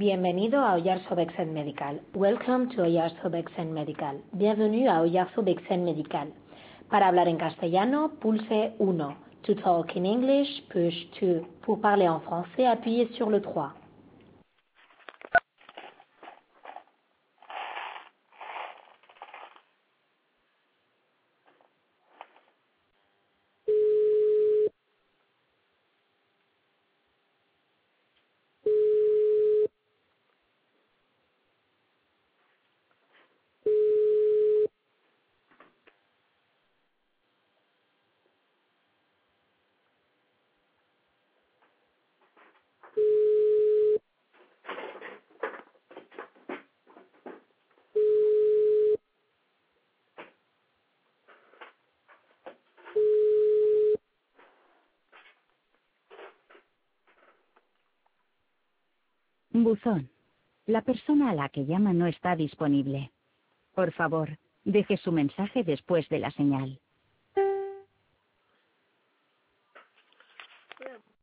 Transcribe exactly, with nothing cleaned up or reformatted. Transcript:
Bienvenido a Oyarsobexen Medical. Welcome to Oyarsobexen Medical. Bienvenue a Oyarsobexen Medical. Para hablar en castellano, pulse uno. To talk in English, push two. Pour parler en français, appuyez sur le trois. Buzón. La persona a la que llama no está disponible. Por favor, deje su mensaje después de la señal.